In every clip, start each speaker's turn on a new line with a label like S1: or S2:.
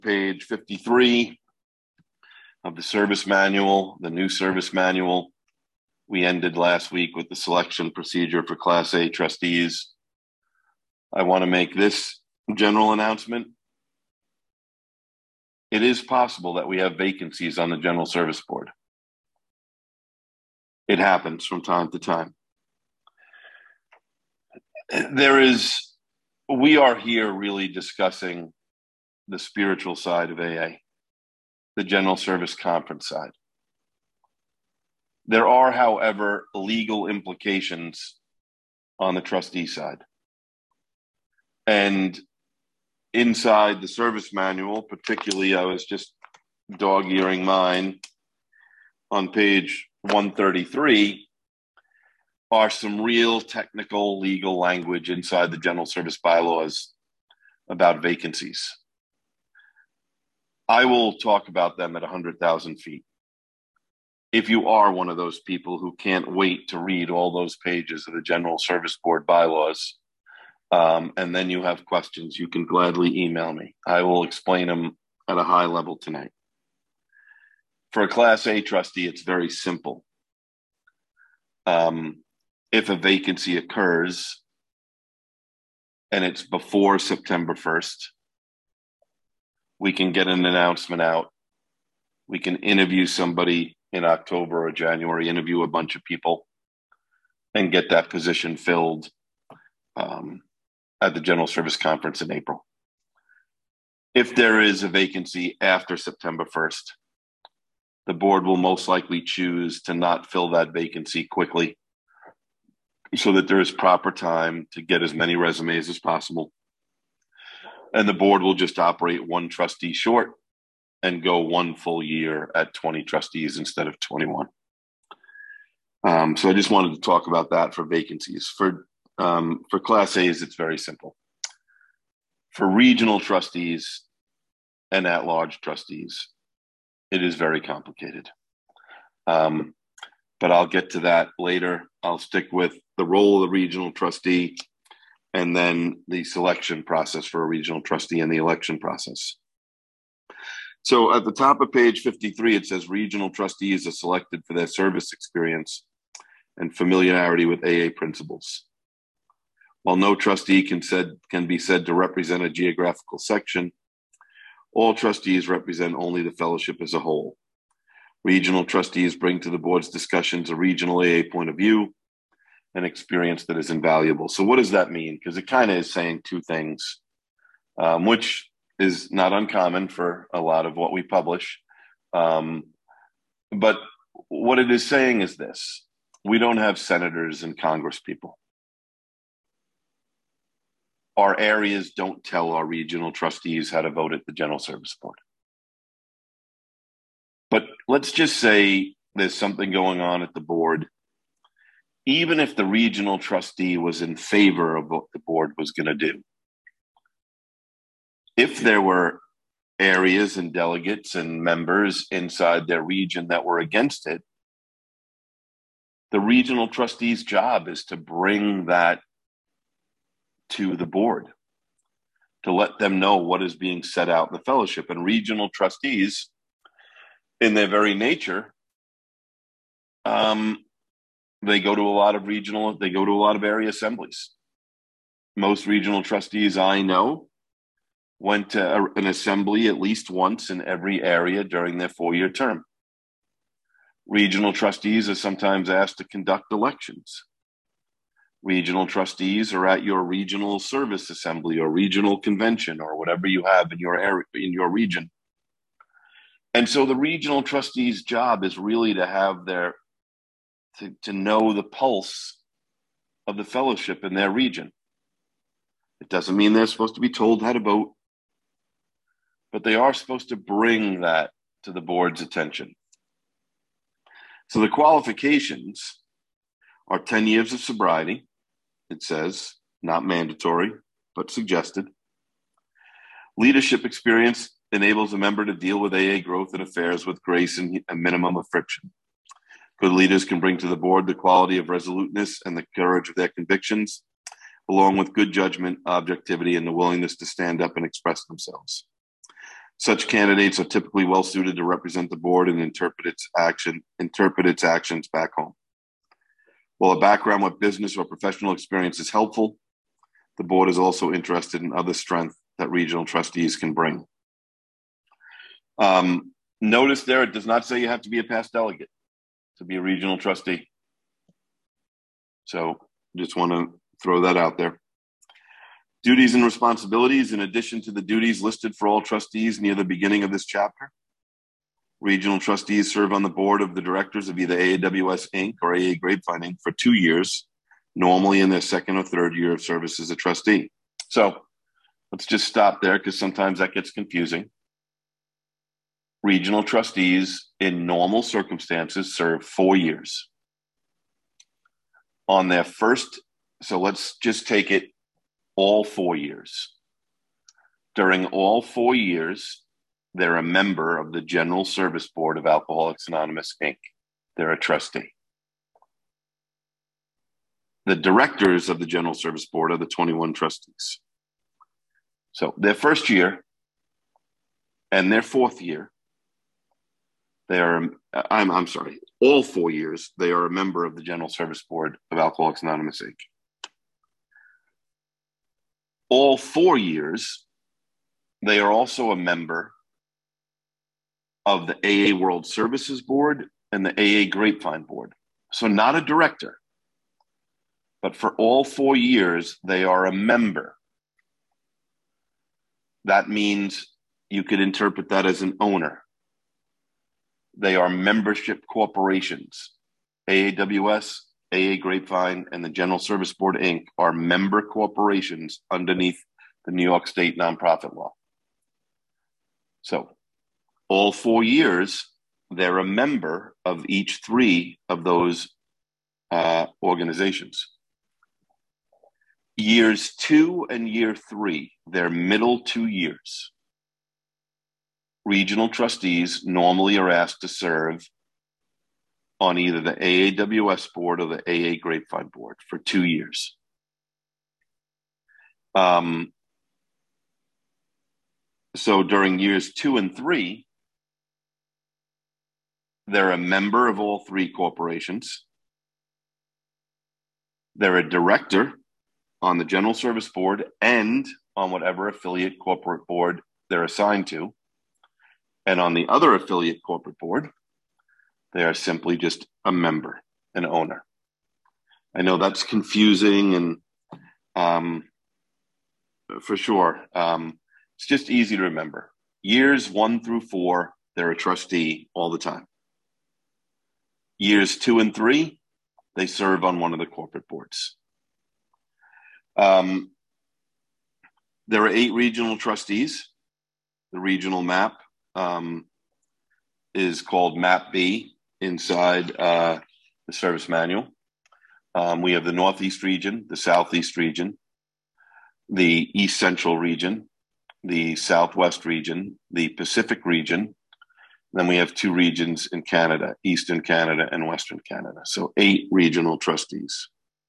S1: page 53 of the service manual, the new service manual. We ended last week with the selection procedure for Class A trustees. I want to make this general announcement. It is possible that we have vacancies on the General Service Board. It happens from time to time. We are here really discussing the spiritual side of AA, the General Service Conference side. There are, however, legal implications on the trustee side. And inside the service manual, particularly, I was just dog-earing mine on page 133, are some real technical legal language inside the General Service Bylaws about vacancies. I will talk about them at 100,000 feet. If you are one of those people who can't wait to read all those pages of the General Service Board bylaws, and then you have questions, you can gladly email me. I will explain them at a high level tonight. For a Class A trustee, it's very simple. If a vacancy occurs and it's before September 1st, we can get an announcement out. We can interview somebody in October or January, interview a bunch of people, and get that position filled at the General Service Conference in April. If there is a vacancy after September 1st, the board will most likely choose to not fill that vacancy quickly so that there is proper time to get as many resumes as possible. And the board will just operate one trustee short and go one full year at 20 trustees instead of 21. So I just wanted to talk about that for vacancies. For Class A's, it's very simple. For regional trustees and at-large trustees, it is very complicated. But I'll get to that later. I'll stick with the role of the regional trustee and then the selection process for a regional trustee and the election process. So at the top of page 53, it says regional trustees are selected for their service experience and familiarity with AA principles. While no trustee can be said to represent a geographical section, all trustees represent only the fellowship as a whole. Regional trustees bring to the board's discussions a regional AA point of view and experience that is invaluable. So what does that mean? Because it kind of is saying two things, which is not uncommon for a lot of what we publish. But what it is saying is this: we don't have senators and Congress people. Our areas don't tell our regional trustees how to vote at the General Service Board. But let's just say there's something going on at the board. Even if the regional trustee was in favor of what the board was going to do, if there were areas and delegates and members inside their region that were against it, the regional trustee's job is to bring that to the board, to let them know what is being set out in the fellowship. And regional trustees, in their very nature, they go to a lot of area assemblies. Most regional trustees I know went to an assembly at least once in every area during their 4-year term. Regional trustees are sometimes asked to conduct elections. Regional trustees are at your regional service assembly or regional convention or whatever you have in your area, in your region. And so the regional trustee's job is really to have to know the pulse of the fellowship in their region. It doesn't mean they're supposed to be told how to vote, but they are supposed to bring that to the board's attention. So the qualifications are 10 years of sobriety, it says, not mandatory, but suggested. Leadership experience enables a member to deal with AA growth and affairs with grace and a minimum of friction. Good leaders can bring to the board the quality of resoluteness and the courage of their convictions, along with good judgment, objectivity, and the willingness to stand up and express themselves. Such candidates are typically well suited to represent the board and interpret its actions back home. While a background with business or professional experience is helpful, the board is also interested in other strengths that regional trustees can bring. Notice there, it does not say you have to be a past delegate to be a regional trustee. So just want to throw that out there. Duties and responsibilities, in addition to the duties listed for all trustees near the beginning of this chapter, regional trustees serve on the board of the directors of either AAWS Inc. or AA Grapevine Inc. for 2 years, normally in their second or third year of service as a trustee. So let's just stop there because sometimes that gets confusing. Regional trustees in normal circumstances serve 4 years. On their first, so let's just take it all 4 years. During all 4 years, they're a member of the General Service Board of Alcoholics Anonymous, Inc. They're a trustee. The directors of the General Service Board are the 21 trustees. So their first year and their fourth year, they are, I'm sorry, all 4 years, they are a member of the General Service Board of Alcoholics Anonymous, Inc. All 4 years, they are also a member of the AA World Services Board and the AA Grapevine Board. So not a director, but for all 4 years, they are a member. That means you could interpret that as an owner. They are membership corporations. AAWS, AA Grapevine, and the General Service Board, Inc. are member corporations underneath the New York State nonprofit law. So all 4 years, they're a member of each 3 of those organizations. Years 2 and year 3, their middle 2 years, regional trustees normally are asked to serve on either the AAWS board or the AA Grapevine board for 2 years. So during years 2 and 3, they're a member of all 3 corporations. They're a director on the General Service Board and on whatever affiliate corporate board they're assigned to. And on the other affiliate corporate board, they are simply just a member, an owner. I know that's confusing and for sure. It's just easy to remember. Years 1 through 4, they're a trustee all the time. Years 2 and 3, they serve on one of the corporate boards. There are 8 regional trustees. The regional map is called Map B inside the service manual. We have the Northeast region, the Southeast region, the East Central region, the Southwest region, the Pacific region. Then we have 2 regions in Canada, Eastern Canada and Western Canada. So 8 regional trustees.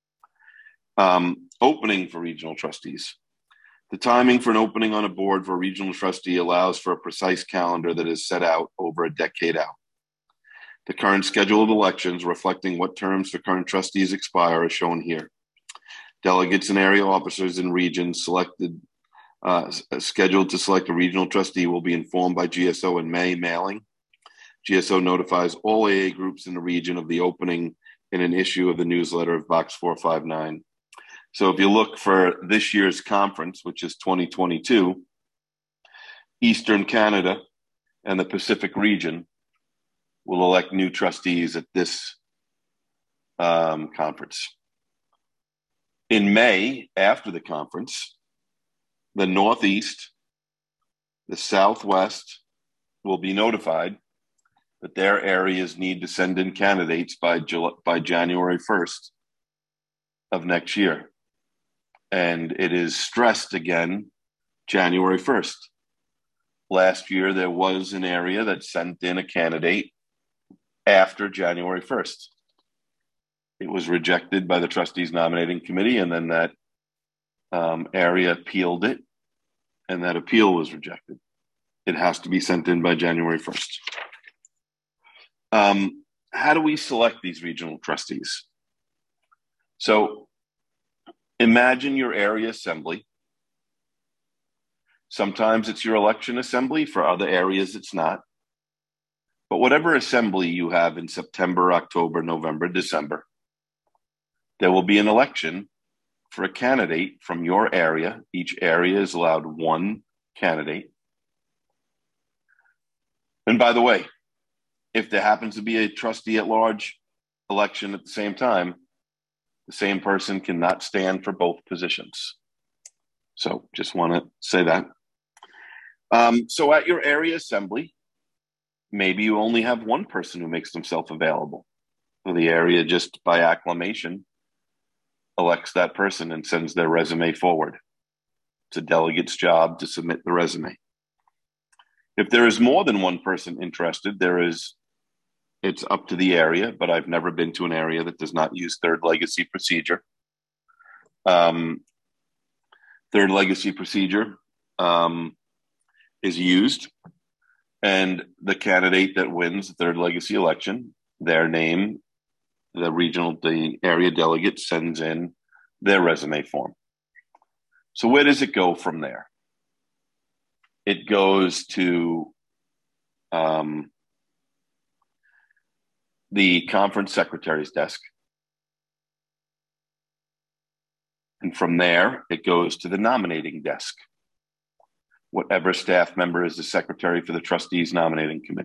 S1: Opening for regional trustees. The timing for an opening on a board for a regional trustee allows for a precise calendar that is set out over a decade out. The current schedule of elections reflecting what terms for current trustees expire is shown here. Delegates and area officers in regions scheduled to select a regional trustee will be informed by GSO in May mailing. GSO notifies all AA groups in the region of the opening in an issue of the newsletter of Box 459. So if you look for this year's conference, which is 2022, Eastern Canada and the Pacific region will elect new trustees at this conference. In May, after the conference, the Northeast, the Southwest will be notified that their areas need to send in candidates by January 1st of next year. And it is stressed again, January 1st. Last year, there was an area that sent in a candidate after January 1st. It was rejected by the trustees nominating committee, and then that area appealed it, and that appeal was rejected. It has to be sent in by January 1st. How do we select these regional trustees? So imagine your area assembly. Sometimes it's your election assembly. For other areas, it's not. But whatever assembly you have in September, October, November, December, there will be an election for a candidate from your area. Each area is allowed one candidate. And by the way, if there happens to be a trustee at large election at the same time, the same person cannot stand for both positions. So just want to say that. So at your area assembly, maybe you only have one person who makes themselves available. So the area, just by acclamation, elects that person and sends their resume forward. It's a delegate's job to submit the resume. If there is more than one person interested, it's up to the area, but I've never been to an area that does not use third legacy procedure. Third legacy procedure is used, and the candidate that wins the third legacy election, their name, the area delegate sends in their resume form. So where does it go from there? It goes to the conference secretary's desk. And from there, it goes to the nominating desk. Whatever staff member is the secretary for the trustees nominating committee.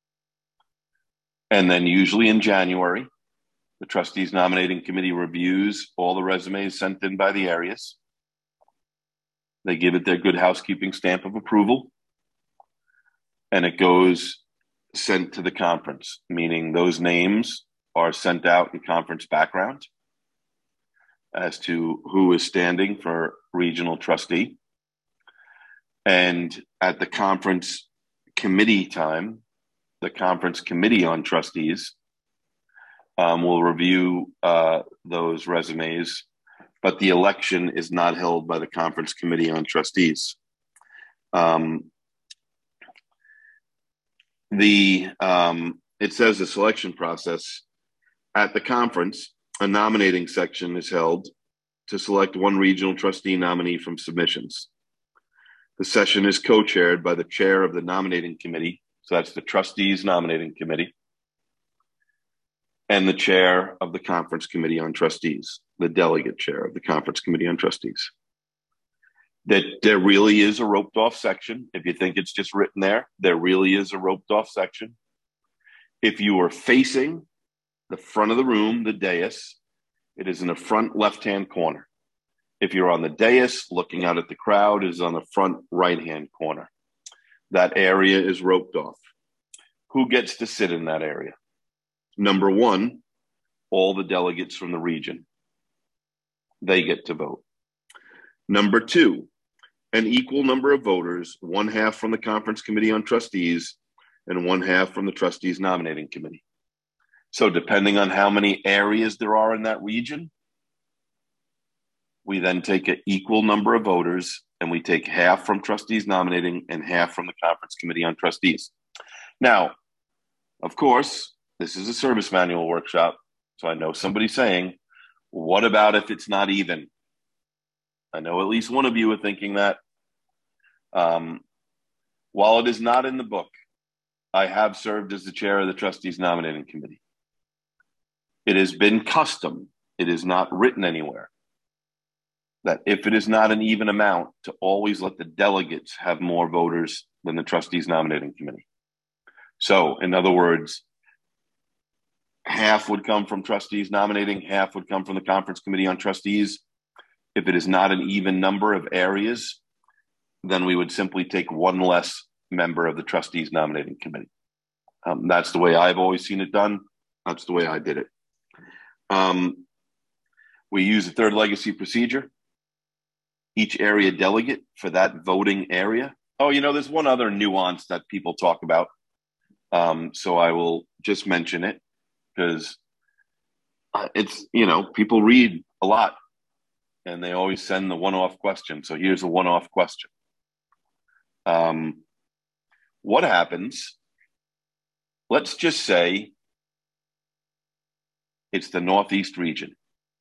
S1: And then usually in January, the trustees nominating committee reviews all the resumes sent in by the areas. They give it their good housekeeping stamp of approval. And it goes sent to the conference, meaning those names are sent out in conference background as to who is standing for regional trustee. And at the conference committee time, the conference committee on trustees will review those resumes, but the election is not held by the conference committee on trustees. It says the selection process at the conference, a nominating section is held to select one regional trustee nominee from submissions. The session is co-chaired by the chair of the nominating committee. So that's the trustees nominating committee, and the chair of the conference committee on trustees, the delegate chair of the conference committee on trustees. That there really is a roped off section. If you think it's just written there really is a roped off section. If you are facing the front of the room, the dais, it is in the front left-hand corner. If you're on the dais looking out at the crowd, it is on the front right-hand corner. That area is roped off. Who gets to sit in that area? Number one, all the delegates from the region. They get to vote. Number two, an equal number of voters, 1/2 from the conference committee on trustees and 1/2 from the trustees nominating committee. So depending on how many areas there are in that region, we then take an equal number of voters and we take 1/2 from trustees nominating and 1/2 from the conference committee on trustees. Now, of course, this is a service manual workshop. So I know somebody saying, what about if it's not even? I know at least one of you are thinking that. While it is not in the book, I have served as the chair of the trustees nominating committee. It has been custom. It is not written anywhere that if it is not an even amount, to always let the delegates have more voters than the trustees nominating committee. So in other words, 1/2 would come from trustees nominating, 1/2 would come from the conference committee on trustees. If it is not an even number of areas, then we would simply take one less member of the trustees nominating committee. That's the way I've always seen it done. That's the way I did it. We use the third legacy procedure. Each area delegate for that voting area. Oh, there's one other nuance that people talk about. So I will just mention it because it's, people read a lot and they always send the one-off question. So here's a one-off question. What happens? Let's just say it's the Northeast region.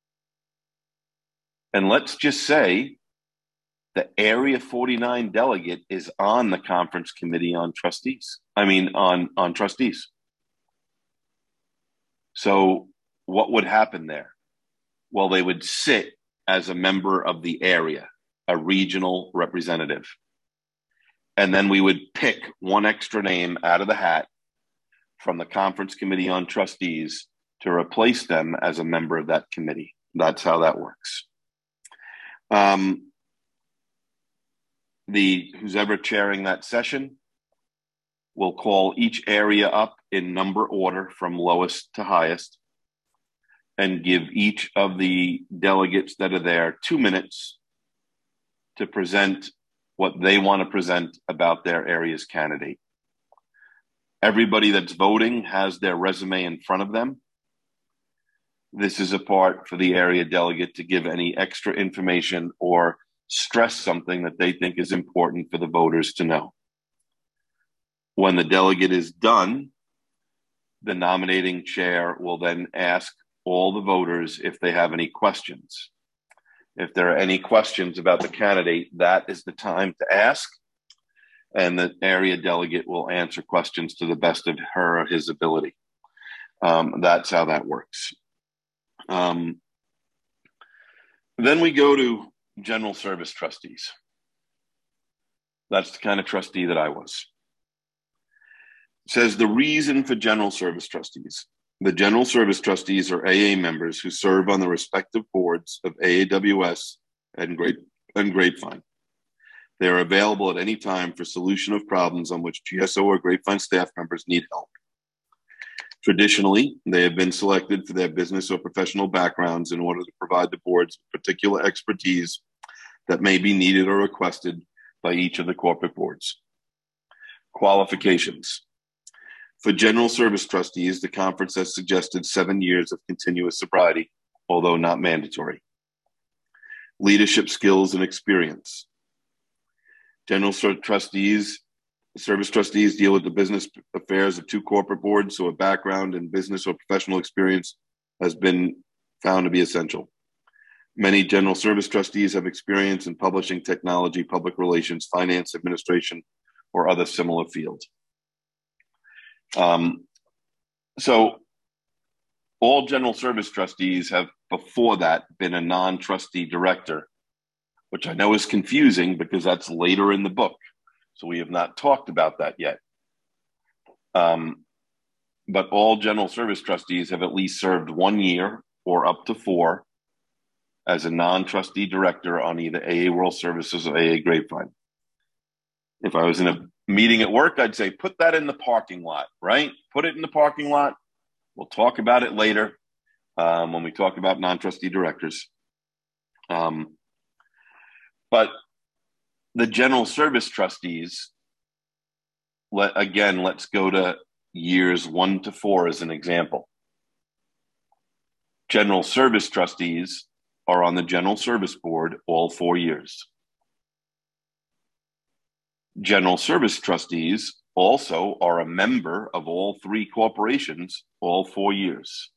S1: And let's just say the Area 49 delegate is on the conference committee on trustees. On trustees. So what would happen there? Well, they would sit as a member of the area, a regional representative. And then we would pick one extra name out of the hat from the conference committee on trustees to replace them as a member of that committee. That's how that works. Who's ever chairing that session will call each area up in number order from lowest to highest and give each of the delegates that are there 2 minutes to present what they want to present about their area's candidate. Everybody that's voting has their resume in front of them. This is a part for the area delegate to give any extra information or stress something that they think is important for the voters to know. When the delegate is done, the nominating chair will then ask all the voters if they have any questions. If there are any questions about the candidate, that is the time to ask, and the area delegate will answer questions to the best of her or his ability. That's how that works. Then we go to general service trustees. That's the kind of trustee that I was. It says the reason for general service trustees. The general service trustees are AA members who serve on the respective boards of AAWS and Grapevine. They are available at any time for solution of problems on which GSO or Grapevine staff members need help. Traditionally, they have been selected for their business or professional backgrounds in order to provide the boards particular expertise that may be needed or requested by each of the corporate boards. Qualifications. For general service trustees, the conference has suggested 7 years of continuous sobriety, although not mandatory. Leadership skills and experience. General service trustees deal with the business affairs of 2 corporate boards, so a background in business or professional experience has been found to be essential. Many general service trustees have experience in publishing, technology, public relations, finance, administration, or other similar fields. So all general service trustees have before that been a non-trustee director, which I know is confusing because that's later in the book. So we have not talked about that yet. But all general service trustees have at least served 1 year or up to 4 as a non-trustee director on either AA World Services or AA Grapevine. If I was in a meeting at work, I'd say, put that in the parking lot, right? Put it in the parking lot. We'll talk about it later when we talk about non-trustee directors. But the general service trustees, let's go to years 1 to 4 as an example. General service trustees are on the general service board all 4 years. General service trustees also are a member of all 3 corporations all 4 years.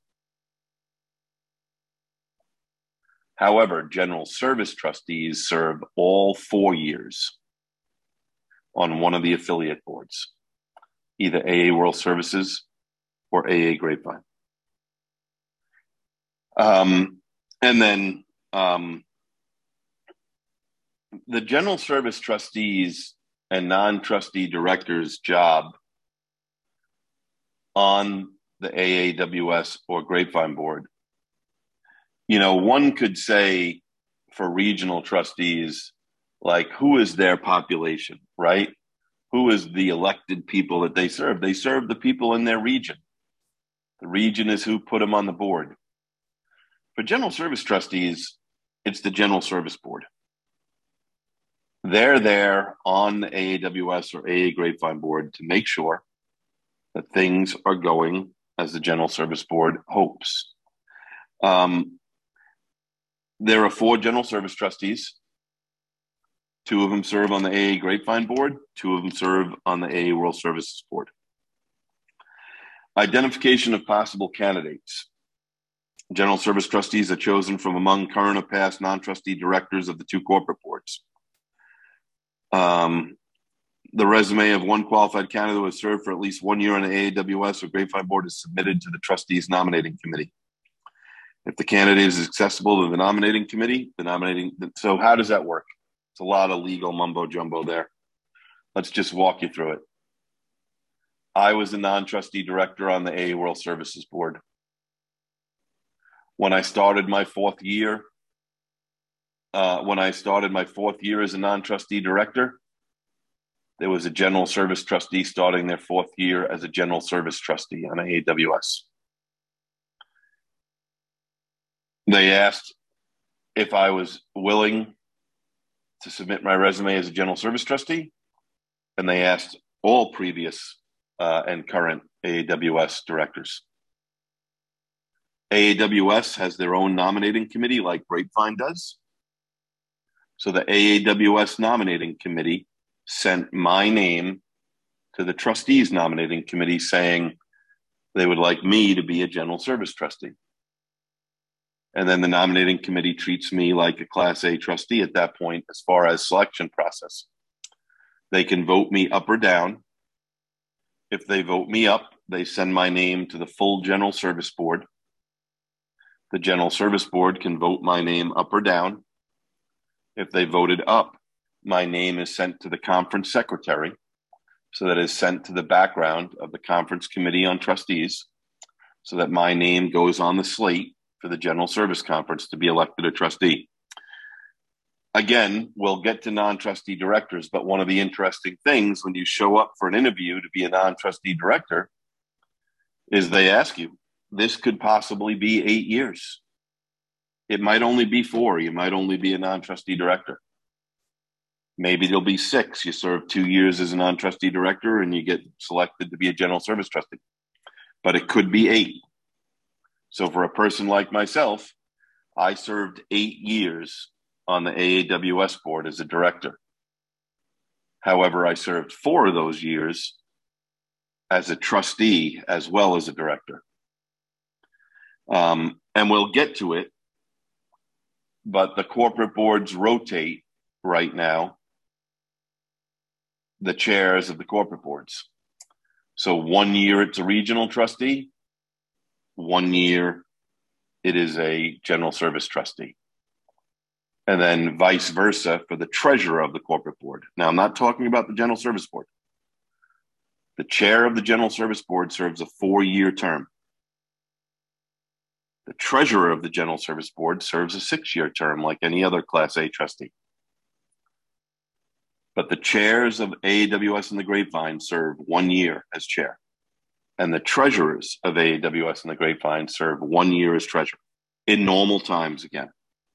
S1: However, general service trustees serve all 4 years on one of the affiliate boards, either AA World Services or AA Grapevine. And then the general service trustees and non-trustee directors' job on the AAWS or Grapevine board. You know, one could say for regional trustees, like, who is their population, right? Who is the elected people that they serve? They serve the people in their region. The region is who put them on the board. For general service trustees, it's the general service board. They're there on the AAWS or AA Grapevine board to make sure that things are going as the general service board hopes. There are 4 general service trustees. 2 of them serve on the AA Grapevine Board. 2 of them serve on the AA World Services Board. Identification of possible candidates. General Service Trustees are chosen from among current or past non-trustee directors of the 2 corporate boards. The resume of one qualified candidate who has served for at least 1 year on the AAWS or Grapevine Board is submitted to the trustees nominating committee. If the candidate is accessible to the nominating committee, so how does that work? It's a lot of legal mumbo jumbo there. Let's just walk you through it. I was a non-trustee director on the AA World Services Board. When I started my 4th year, as a non-trustee director, there was a general service trustee starting their 4th year as a general service trustee on AWS. They asked if I was willing to submit my resume as a general service trustee, and they asked all previous and current AAWS directors. AAWS has their own nominating committee like Grapevine does. So the AAWS nominating committee sent my name to the trustees nominating committee saying they would like me to be a general service trustee. And then the nominating committee treats me like a Class A trustee at that point as far as selection process. They can vote me up or down. If they vote me up, they send my name to the full General Service Board. The General Service Board can vote my name up or down. If they voted up, my name is sent to the conference secretary, so that is sent to the background of the Conference Committee on Trustees, so that my name goes on the slate for the General Service Conference to be elected a trustee. Again, we'll get to non-trustee directors, but one of the interesting things when you show up for an interview to be a non-trustee director is they ask you, this could possibly be 8 years. It might only be 4. You might only be a non-trustee director. Maybe there'll be 6. You serve 2 years as a non-trustee director and you get selected to be a general service trustee. But it could be 8. So for a person like myself, I served 8 years on the AAWS board as a director. However, I served 4 of those years as a trustee as well as a director. And we'll get to it, but the corporate boards rotate right now, the chairs of the corporate boards. So 1 year it's a regional trustee, 1 year it is a general service trustee. And then vice versa for the treasurer of the corporate board. Now, I'm not talking about the general service board. The chair of the general service board serves a 4-year term. The treasurer of the general service board serves a 6-year term like any other Class A trustee. But the chairs of AAWS and the Grapevine serve 1 year as chair. And the treasurers of AAWS and the Grapevine serve 1 year as treasurer in normal times again.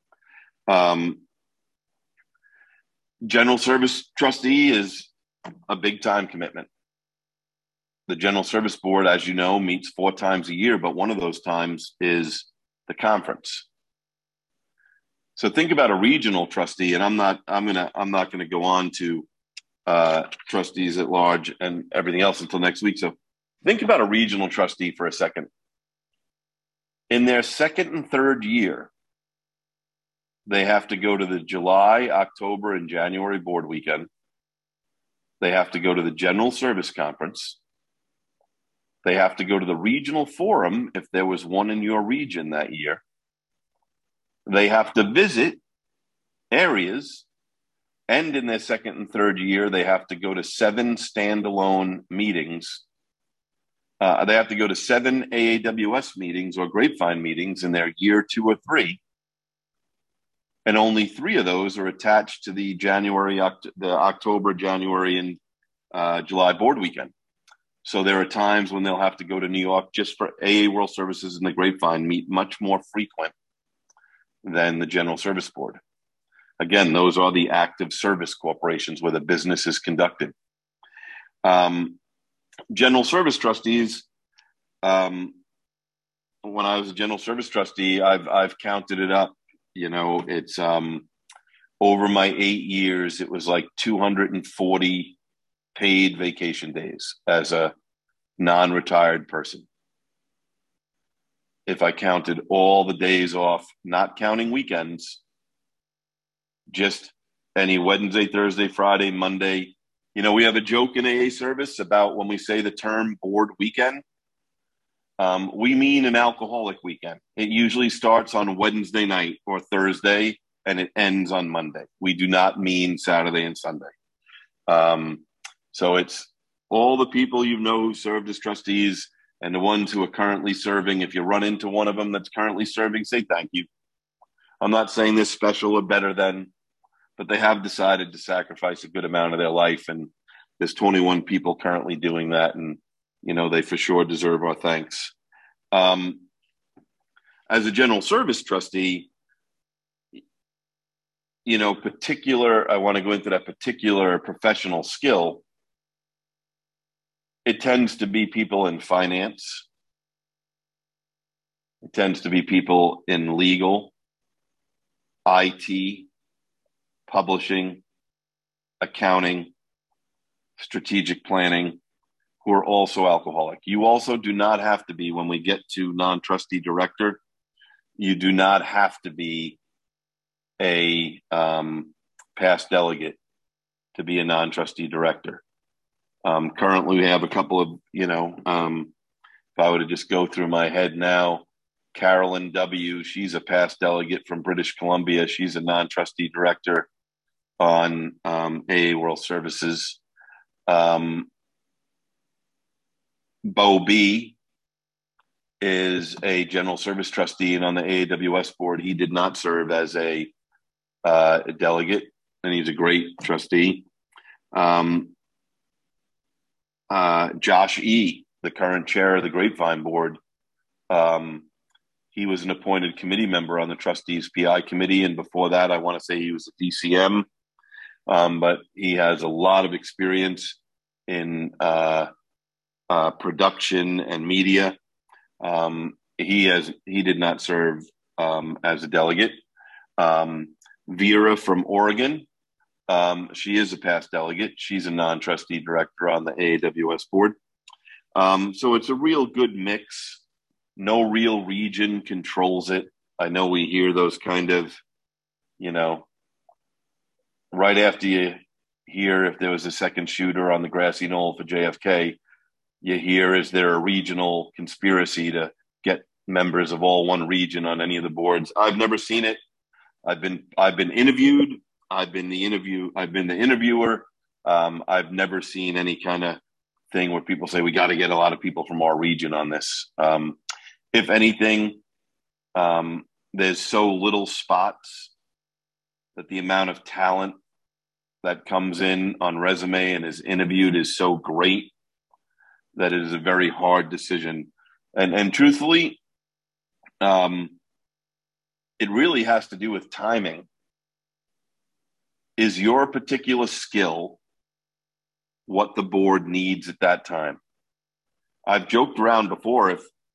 S1: General service trustee is a big time commitment. The General Service Board, as you know, meets 4 times a year, but one of those times is the conference. So think about a regional trustee, and I'm not gonna go on to trustees at large and everything else until next week. So think about a regional trustee for a second. In their 2nd and 3rd year, they have to go to the July, October, and January board weekend. They have to go to the General Service Conference. They have to go to the regional forum if there was one in your region that year. They have to visit areas, and in their 2nd and 3rd year, they have to go to 7 standalone meetings. They have to go to 7 AAWS meetings or Grapevine meetings in their year 2 or 3. And only 3 of those are attached to the October, January, and July board weekend. So there are times when they'll have to go to New York just for AA World Services and the Grapevine meet much more frequent than the General Service Board. Again, those are the active service corporations where the business is conducted. General Service Trustees, when I was a General Service Trustee, I've counted it up. You know, it's Over my 8 years, it was like 240 paid vacation days as a non-retired person. If I counted all the days off, not counting weekends, just any Wednesday, Thursday, Friday, Monday. You know, we have a joke in AA service about when we say the term board weekend. We mean an alcoholic weekend. It usually starts on Wednesday night or Thursday, and it ends on Monday. We do not mean Saturday and Sunday. So it's all the people you know who served as trustees and the ones who are currently serving. If you run into one of them that's currently serving, say thank you. I'm not saying they're special or better than, but they have decided to sacrifice a good amount of their life. And there's 21 people currently doing that. And, you know, they for sure deserve our thanks. As a general service trustee, you know, I want to go into that particular professional skill. It tends to be people in finance. It tends to be people in legal, IT, publishing, accounting, strategic planning, who are also alcoholic. You also do not have to be, when we get to non-trustee director, you do not have to be a past delegate to be a non-trustee director. Currently, we have a couple of, you know, if I were to just go through my head now, Carolyn W., she's a past delegate from British Columbia. She's a non-trustee director on AA World Services. Bo B is a general service trustee and on the AAWS board. He did not serve as a delegate, and he's a great trustee. Josh E., the current chair of the Grapevine board, he was an appointed committee member on the trustees PI committee. And before that, I want to say he was a DCM, but he has a lot of experience in production and media. He did not serve as a delegate. Vera from Oregon, she is a past delegate. She's a non-trustee director on the AAWS board. So it's a real good mix. No real region controls it. I know we hear those kind of, you know, right after you hear if there was a second shooter on the grassy knoll for JFK, you hear, is there a regional conspiracy to get members of all one region on any of the boards? I've never seen it. I've been interviewed. I've been the interviewer. I've never seen any kind of thing where people say we got to get a lot of people from our region on this. If anything, there's so little spots that the amount of talent that comes in on resume and is interviewed is so great that it is a very hard decision. And truthfully, it really has to do with timing. Is your particular skill what the board needs at that time? I've joked around before,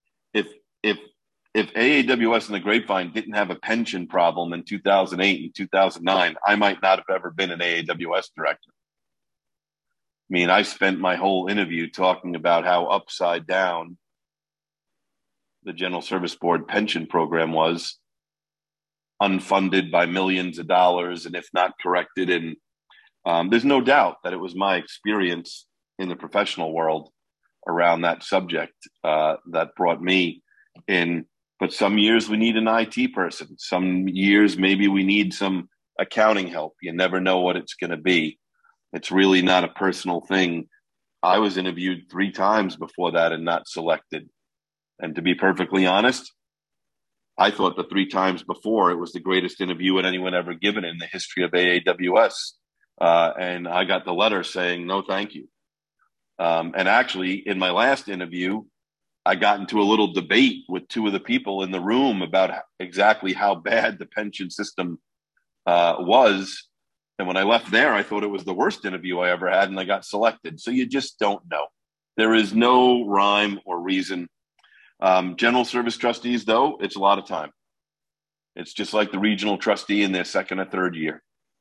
S1: if AAWS and the Grapevine didn't have a pension problem in 2008 and 2009, I might not have ever been an AAWS director. I mean, I spent my whole interview talking about how upside down the General Service Board pension program was, unfunded by millions of dollars, and if not corrected. And there's no doubt that it was my experience in the professional world around that subject that brought me in. But some years we need an IT person. Some years maybe we need some accounting help. You never know what it's going to be. It's really not a personal thing. I was interviewed 3 times before that and not selected. And to be perfectly honest, I thought the 3 times before it was the greatest interview that anyone ever given in the history of AAWS. And I got the letter saying, no, thank you. And actually, in my last interview, I got into a little debate with 2 of the people in the room about exactly how bad the pension system was. And when I left there, I thought it was the worst interview I ever had, and I got selected. So you just don't know. There is no rhyme or reason. General service trustees, though, it's a lot of time. It's just like the regional trustee in their second or third year.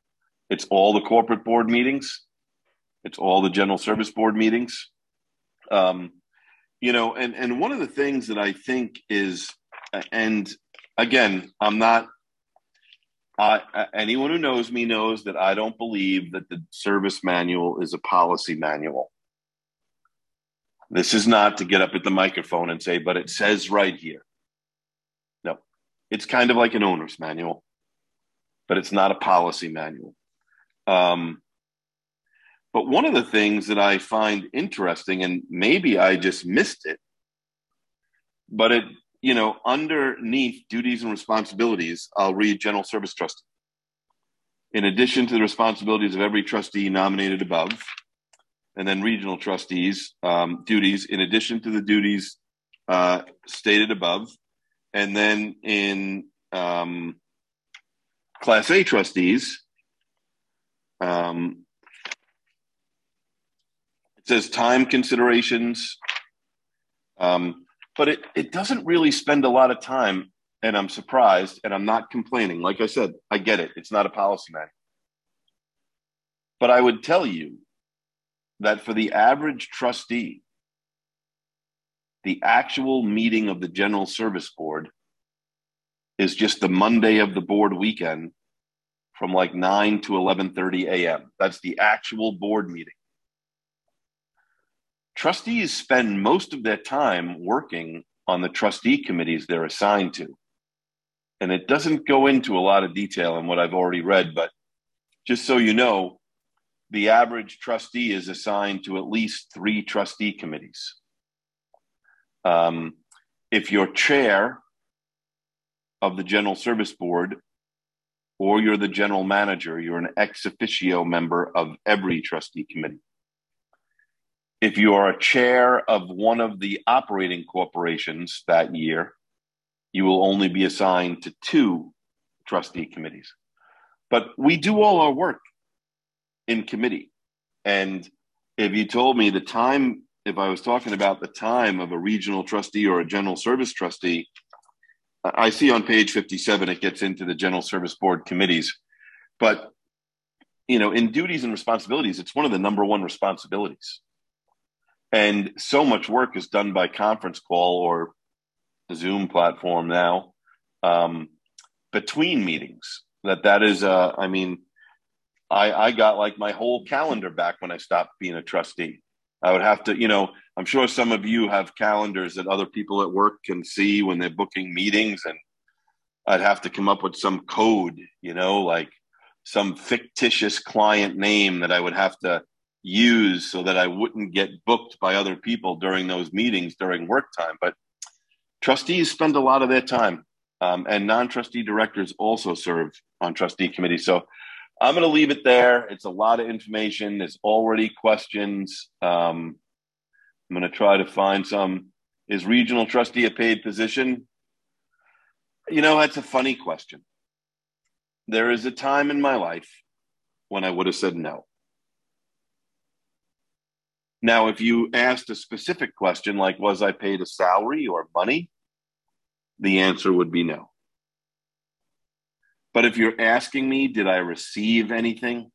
S1: It's all the corporate board meetings. It's all the general service board meetings. And one of the things that I think is, and again, anyone who knows me knows that I don't believe that the service manual is a policy manual. This is not to get up at the microphone and say, but it says right here. No, it's kind of like an owner's manual, but it's not a policy manual. But one of the things that I find interesting, and maybe I just missed it, but underneath duties and responsibilities, I'll read general service trustee. In addition to the responsibilities of every trustee nominated above, and then regional trustees' duties, in addition to the duties stated above, and then in Class A trustees, it says time considerations, but it doesn't really spend a lot of time, and I'm surprised, and I'm not complaining. Like I said, I get it. It's not a policy manual. But I would tell you that for the average trustee, the actual meeting of the General Service Board is just the Monday of the board weekend from like 9 to 11:30 a.m. That's the actual board meeting. Trustees spend most of their time working on the trustee committees they're assigned to. And it doesn't go into a lot of detail in what I've already read, but just so you know, the average trustee is assigned to at least 3 trustee committees. If you're chair of the General Service Board or you're the general manager, you're an ex officio member of every trustee committee. If you are a chair of one of the operating corporations that year, you will only be assigned to 2 trustee committees. But we do all our work in committee. And if you told me the time, if I was talking about the time of a regional trustee or a general service trustee, I see on page 57, it gets into the general service board committees. But, in duties and responsibilities, it's one of the number one responsibilities. And so much work is done by conference call or the Zoom platform now between meetings. That is, I got like my whole calendar back when I stopped being a trustee. I would have to, I'm sure some of you have calendars that other people at work can see when they're booking meetings, and I'd have to come up with some code, like some fictitious client name that I would have to use so that I wouldn't get booked by other people during those meetings during work time. But trustees spend a lot of their time, and non-trustee directors also serve on trustee committees. So I'm going to leave it there. It's a lot of information. There's already questions. I'm going to try to find some. Is regional trustee a paid position? That's a funny question. There is a time in my life when I would have said no. Now, if you asked a specific question like, was I paid a salary or money? The answer would be no. But if you're asking me, did I receive anything?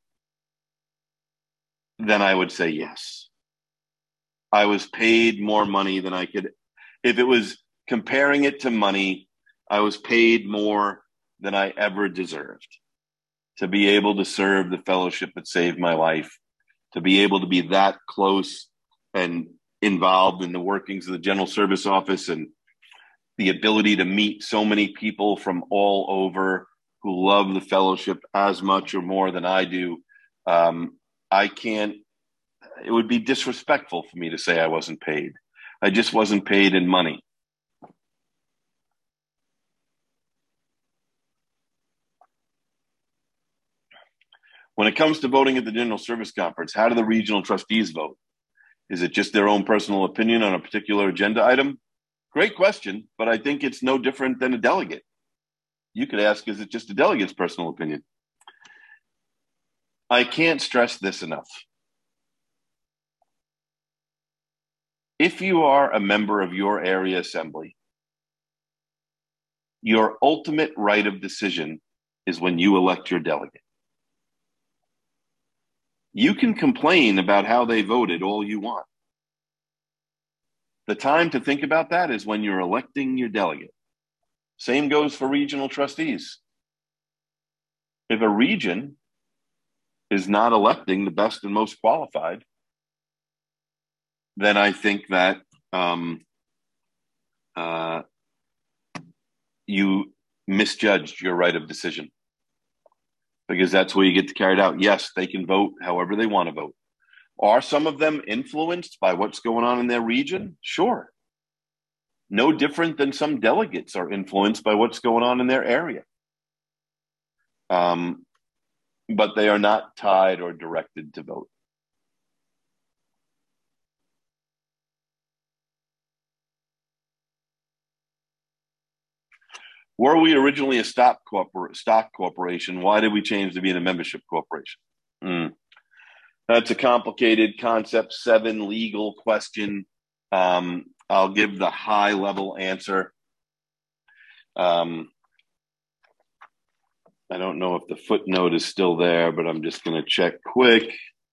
S1: Then I would say yes. I was paid more money than I could. If it was comparing it to money, I was paid more than I ever deserved to be able to serve the fellowship that saved my life, to be able to be that close and involved in the workings of the General Service Office, and the ability to meet so many people from all over who love the fellowship as much or more than I do. It would be disrespectful for me to say I wasn't paid. I just wasn't paid in money. When it comes to voting at the General Service Conference, how do the regional trustees vote? Is it just their own personal opinion on a particular agenda item? Great question, but I think it's no different than a delegate. You could ask, is it just a delegate's personal opinion? I can't stress this enough. If you are a member of your area assembly, your ultimate right of decision is when you elect your delegate. You can complain about how they voted all you want. The time to think about that is when you're electing your delegate. Same goes for regional trustees. If a region is not electing the best and most qualified, then I think that you misjudged your right of decision, because that's where you get to carry it out. Yes, they can vote however they want to vote. Are some of them influenced by what's going on in their region? Sure. No different than some delegates are influenced by what's going on in their area. But they are not tied or directed to vote. Were we originally a stock corporation? Why did we change to being a membership corporation? That's a complicated Concept 7 legal question. I'll give the high-level answer. I don't know if the footnote is still there, but I'm just going to check quick.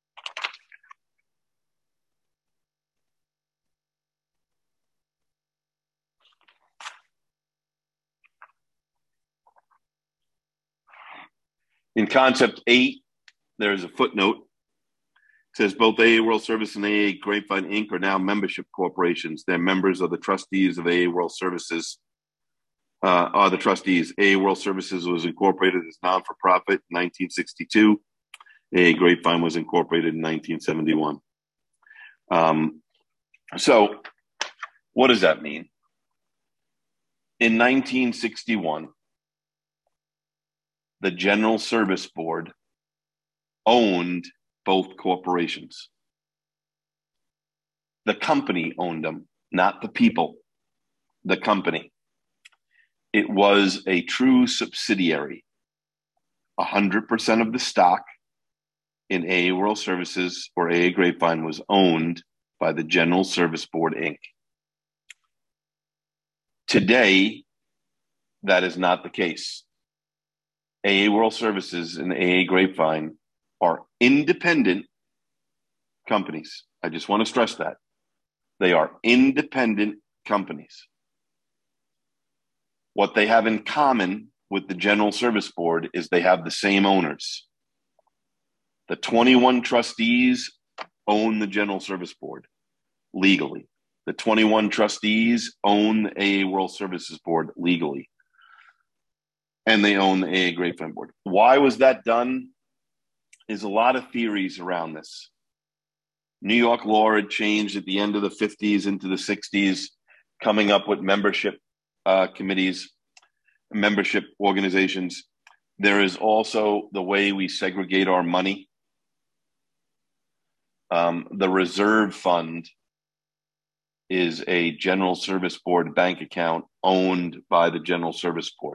S1: In Concept 8, there's a footnote. It says both AA World Service and AA Grapevine Inc. are now membership corporations. They're members of the trustees of AA World Services. Are the trustees. AA World Services was incorporated as non-for-profit in 1962. AA Grapevine was incorporated in 1971. So what does that mean? In 1961, the General Service Board owned both corporations. The company owned them, not the people. The company. It was a true subsidiary. 100% of the stock in AA World Services or AA Grapevine was owned by the General Service Board, Inc. Today, that is not the case. AA World Services and AA Grapevine are independent companies. I just want to stress that. They are independent companies. What they have in common with the General Service Board is they have the same owners. The 21 trustees own the General Service Board legally. The 21 trustees own the AA World Services Board legally. And they own the AA Grapevine Board. Why was that done? There's a lot of theories around this. New York law had changed at the end of the 50s into the 60s, coming up with membership committees, membership organizations. There is also the way we segregate our money. The reserve fund is a General Service Board bank account owned by the General Service Board.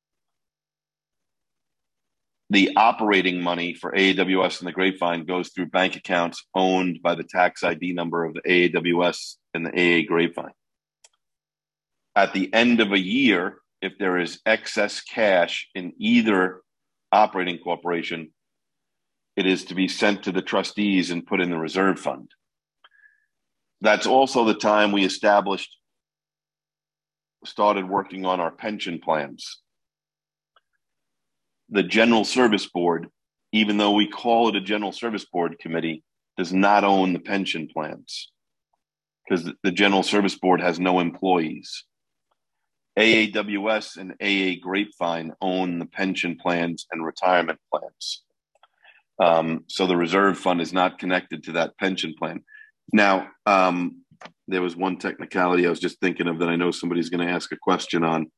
S1: The operating money for AAWS and the Grapevine goes through bank accounts owned by the tax ID number of the AAWS and the AA Grapevine. At the end of a year, if there is excess cash in either operating corporation, it is to be sent to the trustees and put in the reserve fund. That's also the time we started working on our pension plans. The General Service Board, even though we call it a General Service Board committee, does not own the pension plans because the General Service Board has no employees. AAWS and AA Grapevine own the pension plans and retirement plans. So the reserve fund is not connected to that pension plan. Now, there was one technicality I was just thinking of that I know somebody's going to ask a question on.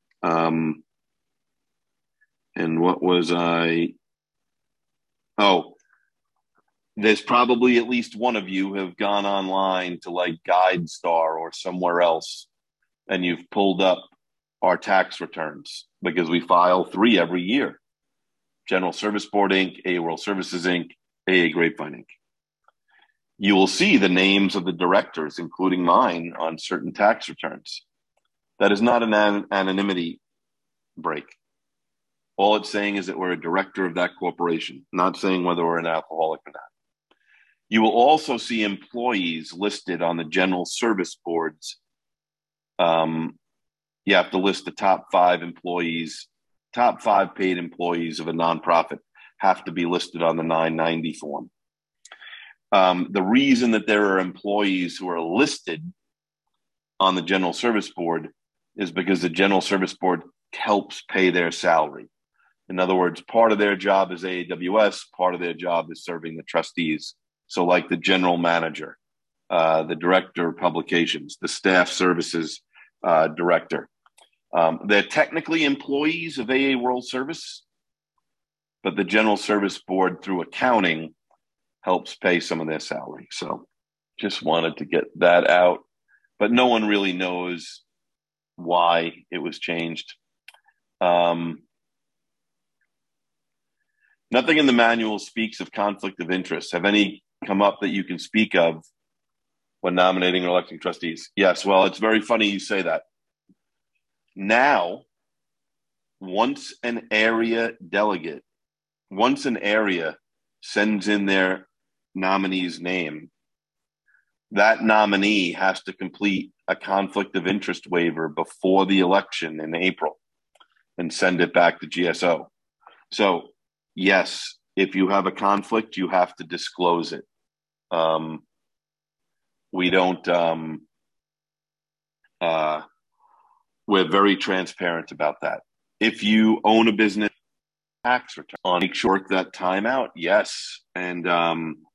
S1: And what was I? Oh, there's probably at least one of you who have gone online to like GuideStar or somewhere else, and you've pulled up our tax returns because we file 3 every year. General Service Board, Inc., AA World Services, Inc., AA Grapevine, Inc. You will see the names of the directors, including mine, on certain tax returns. That is not an anonymity break. All it's saying is that we're a director of that corporation, not saying whether we're an alcoholic or not. You will also see employees listed on the general service boards. You have to list the top 5 employees, top 5 paid employees of a nonprofit have to be listed on the 990 form. The reason that there are employees who are listed on the general service board is because the general service board helps pay their salary. In other words, part of their job is AAWS, part of their job is serving the trustees. So like the general manager, the director of publications, the staff services director. They're technically employees of AA World Service, but the general service board through accounting helps pay some of their salary. So just wanted to get that out, but no one really knows why it was changed. Nothing in the manual speaks of conflict of interest. Have any come up that you can speak of when nominating or electing trustees? Yes, well, it's very funny you say that. Now, once an area sends in their nominee's name, that nominee has to complete a conflict of interest waiver before the election in April and send it back to GSO. So, yes, if you have a conflict, you have to disclose it. We don't, we're very transparent about that. If you own a business, tax return, make sure that time out, yes. And